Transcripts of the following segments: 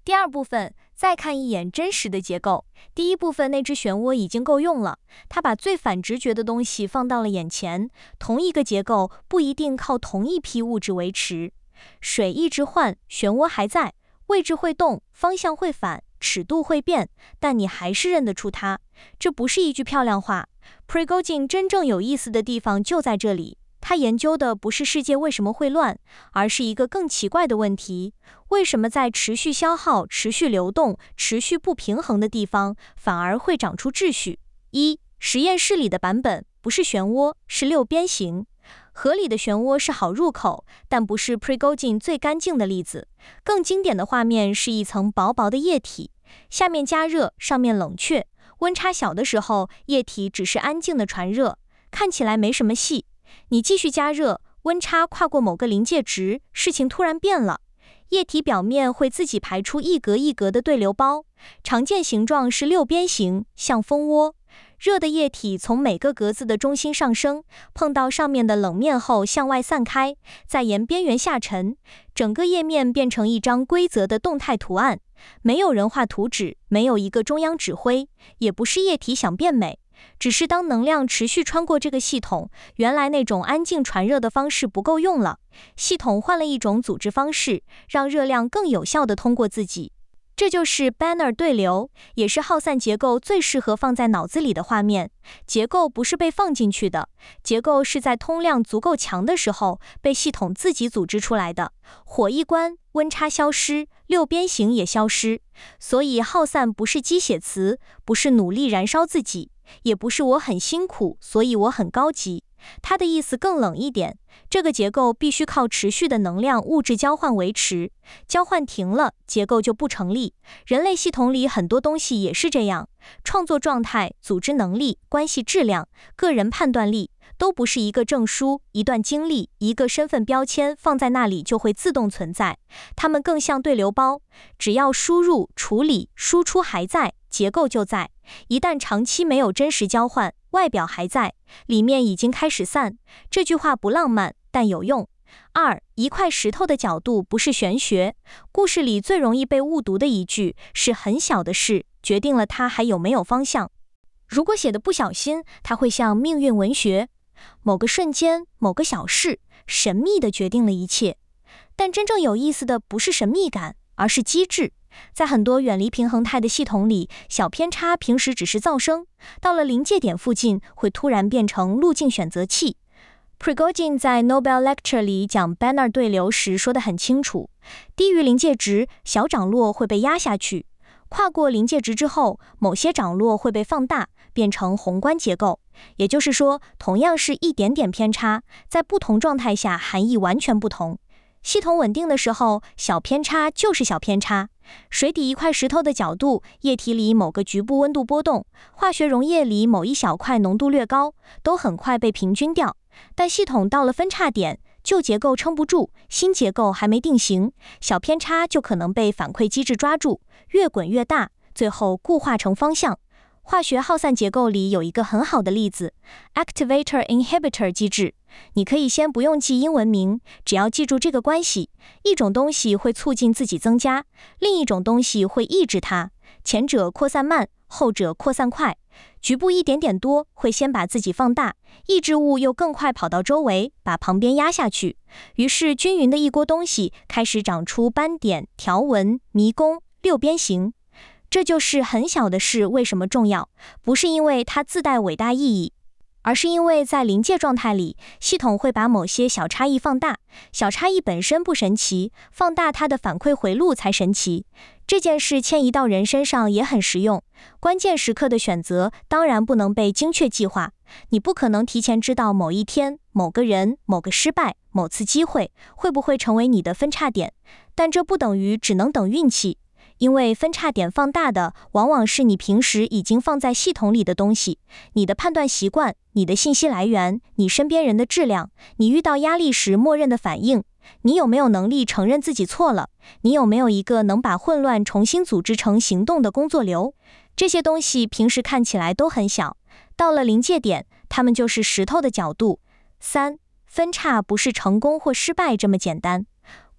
第二部分，再看一眼真实的结构。第一部分那只漩涡已经够用了，它把最反直觉的东西放到了眼前。同一个结构不一定靠同一批物质维持。水一直换，漩涡还在，位置会动，方向会反，尺度会变，但你还是认得出它。这不是一句漂亮话。Prigogine 真正有意思的地方就在这里。他研究的不是世界为什么会乱，而是一个更奇怪的问题：为什么在持续消耗、持续流动、持续不平衡的地方，反而会长出秩序？实验室里的版本不是漩涡，是六边形。河里的漩涡是好入口，但不是 Prigogine 最干净的例子。更经典的画面是一层薄薄的液体，下面加热，上面冷却。温差小的时候，液体只是安静的传热，看起来没什么戏。你继续加热，温差跨过某个临界值，事情突然变了。液体表面会自己排出一格一格的对流包，常见形状是六边形，像蜂窝。热的液体从每个格子的中心上升，碰到上面的冷面后向外散开，再沿边缘下沉，整个页面变成一张规则的动态图案。没有人画图纸，没有一个中央指挥，也不是液体想变美。只是当能量持续穿过这个系统，原来那种安静传热的方式不够用了，系统换了一种组织方式，让热量更有效地通过自己。这就是 Banner 对流，也是耗散结构最适合放在脑子里的画面。结构不是被放进去的，结构是在通量足够强的时候，被系统自己组织出来的。火一关，温差消失，六边形也消失。所以耗散不是鸡血词，不是努力燃烧自己，也不是我很辛苦，所以我很高级。它的意思更冷一点，这个结构必须靠持续的能量物质交换维持，交换停了，结构就不成立。人类系统里很多东西也是这样，创作状态、组织能力、关系质量、个人判断力，都不是一个证书、一段经历、一个身份标签放在那里就会自动存在，它们更像对流包，只要输入、处理、输出还在，结构就在。一旦长期没有真实交换，外表还在，里面已经开始散。这句话不浪漫，但有用。一块石头的角度不是玄学。故事里最容易被误读的一句是很小的事，决定了它还有没有方向。如果写的不小心，它会像命运文学，某个瞬间，某个小事，神秘地决定了一切。但真正有意思的不是神秘感，而是机制。在很多远离平衡态的系统里，小偏差平时只是噪声，到了临界点附近会突然变成路径选择器。Prigogine 在 Nobel Lecture 里讲 Banner 对流时说得很清楚，低于临界值，小涨落会被压下去，跨过临界值之后，某些涨落会被放大，变成宏观结构。也就是说，同样是一点点偏差，在不同状态下含义完全不同。系统稳定的时候，小偏差就是小偏差。水底一块石头的角度，液体里某个局部温度波动，化学溶液里某一小块浓度略高，都很快被平均掉。但系统到了分叉点，旧结构撑不住，新结构还没定型，小偏差就可能被反馈机制抓住，越滚越大，最后固化成方向。化学耗散结构里有一个很好的例子 ，Activator-Inhibitor 机制。你可以先不用记英文名，只要记住这个关系：一种东西会促进自己增加，另一种东西会抑制它。前者扩散慢，后者扩散快。局部一点点多，会先把自己放大，抑制物又更快跑到周围，把旁边压下去。于是均匀的一锅东西开始长出斑点、条纹、迷宫、六边形。这就是很小的事为什么重要，不是因为它自带伟大意义，而是因为在临界状态里，系统会把某些小差异放大，小差异本身不神奇，放大它的反馈回路才神奇。这件事迁移到人身上也很实用，关键时刻的选择当然不能被精确计划，你不可能提前知道某一天、某个人、某个失败、某次机会会不会成为你的分叉点，但这不等于只能等运气。因为分叉点放大的往往是你平时已经放在系统里的东西，你的判断习惯、你的信息来源、你身边人的质量、你遇到压力时默认的反应，你有没有能力承认自己错了，你有没有一个能把混乱重新组织成行动的工作流。这些东西平时看起来都很小，到了临界点，它们就是石头的角度。分叉不是成功或失败这么简单。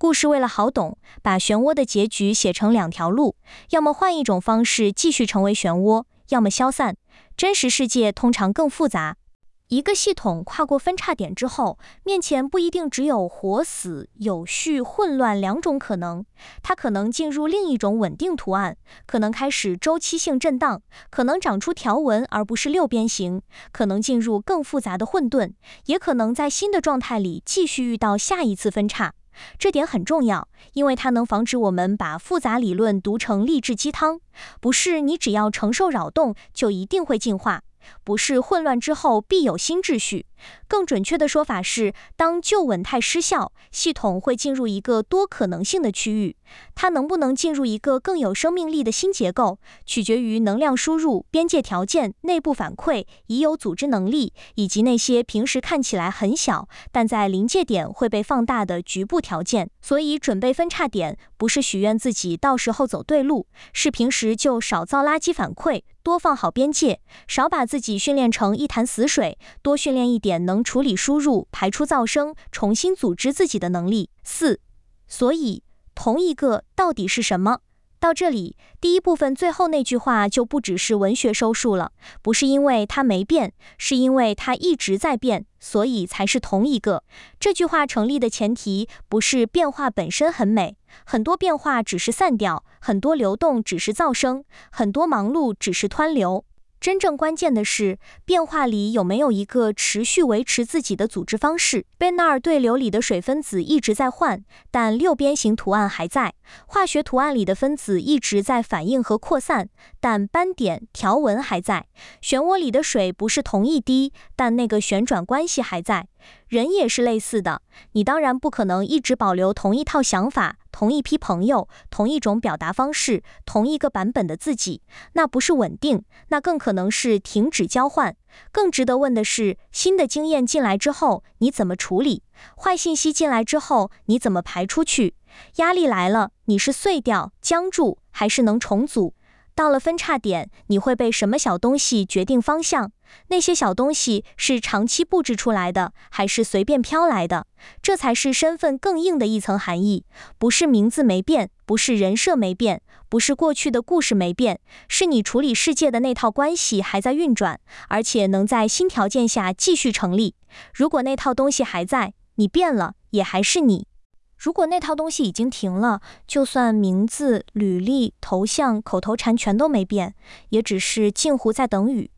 故事为了好懂，把漩涡的结局写成2条路，要么换一种方式继续成为漩涡，要么消散。真实世界通常更复杂。一个系统跨过分叉点之后，面前不一定只有活死、有序、混乱2种可能，它可能进入另一种稳定图案，可能开始周期性震荡，可能长出条纹而不是6边形，可能进入更复杂的混沌，也可能在新的状态里继续遇到下一次分叉。这点很重要，因为它能防止我们把复杂理论读成励志鸡汤，不是你只要承受扰动就一定会进化。不是混乱之后必有新秩序，更准确的说法是，当旧稳态失效，系统会进入一个多可能性的区域。它能不能进入一个更有生命力的新结构，取决于能量输入、边界条件、内部反馈、已有组织能力，以及那些平时看起来很小，但在临界点会被放大的局部条件。所以准备分叉点，不是许愿自己到时候走对路，是平时就少造垃圾反馈，多放好边界，少把自己训练成一潭死水，多训练一点能处理输入、排出噪声、重新组织自己的能力。4. 所以，同一个到底是什么？到这里，第一部分最后那句话就不只是文学收束了，不是因为它没变，是因为它一直在变，所以才是同一个。这句话成立的前提不是变化本身很美，很多变化只是散掉，很多流动只是噪声，很多忙碌只是湍流。真正关键的是，变化里有没有一个持续维持自己的组织方式。贝纳尔对流里的水分子一直在换，但6边形图案还在；化学图案里的分子一直在反应和扩散，但斑点、条纹还在。漩涡里的水不是同一滴，但那个旋转关系还在。人也是类似的，你当然不可能一直保留同一套想法、同一批朋友、同一种表达方式、同一个版本的自己，那不是稳定，那更可能是停止交换。更值得问的是，新的经验进来之后，你怎么处理？坏信息进来之后，你怎么排出去？压力来了，你是碎掉、僵住，还是能重组？到了分叉点，你会被什么小东西决定方向？那些小东西是长期布置出来的，还是随便飘来的？这才是身份更硬的一层含义。不是名字没变，不是人设没变，不是过去的故事没变，是你处理世界的那套关系还在运转，而且能在新条件下继续成立。如果那套东西还在，你变了，也还是你。如果那套东西已经停了，就算名字、履历、头像、口头禅全都没变，也只是近乎在等雨。